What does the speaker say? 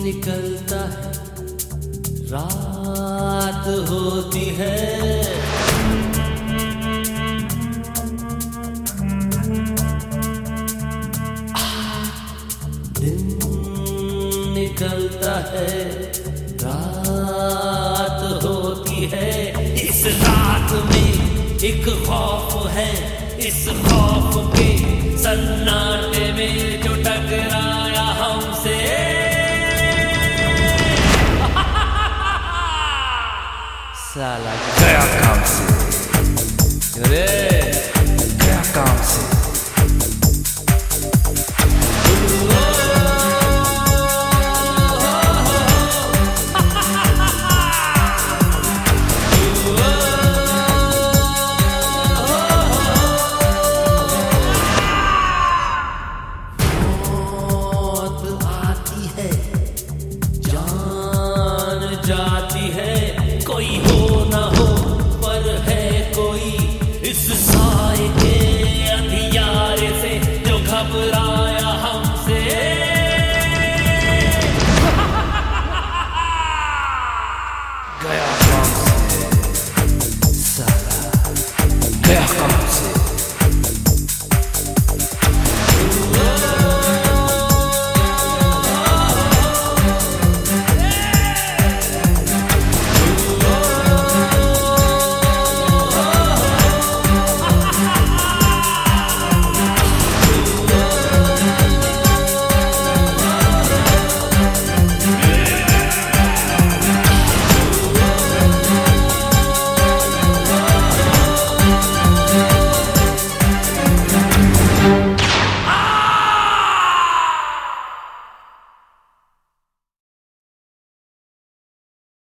निकलता है, रात होती है। दिन निकलता है, रात होती है। इस रात में एक खौफ है, इस खौफ के सन्नाटे में जो टकराया हमसे, साला गया काम से, अरे गया काम से। जाती